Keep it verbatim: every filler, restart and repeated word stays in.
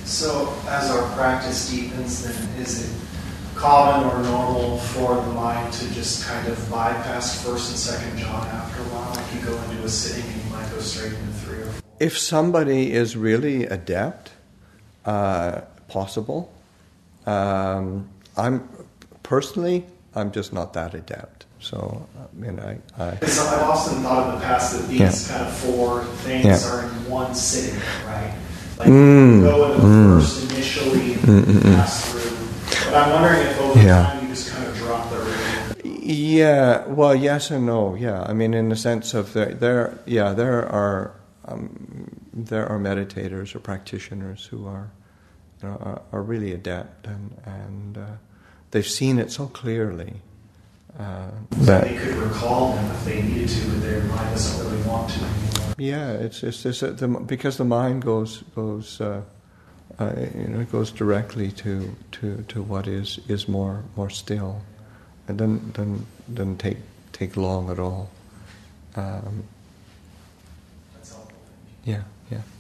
So as our practice deepens, then is it common or normal for the mind to just kind of bypass first and second John after a while? Like you go into a sitting and you might go straight into three or four? If somebody is really adept, uh, possible. Um, I'm personally, I'm just not that adept. So, I mean, I... I so I've often thought in the past that these yeah. kind of four things yeah. are in one sitting, right? Like mm, you go into mm, first initially and mm, mm, pass through. But I'm wondering if over yeah. time you just kind of drop the rhythm. Yeah, well, yes and no, yeah. I mean, in the sense of, there, there yeah, there are um, there are meditators or practitioners who are, you know, are, are really adept and, and uh, they've seen it so clearly. Uh, so that they could recall them if they needed to, but their mind doesn't really want to anymore. Yeah, it's it's, it's uh, the, because the mind goes goes uh, uh, you know, it goes directly to, to, to what is, is more more still. It doesn't doesn't, doesn't take take long at all. Um, That's helpful. Yeah, yeah.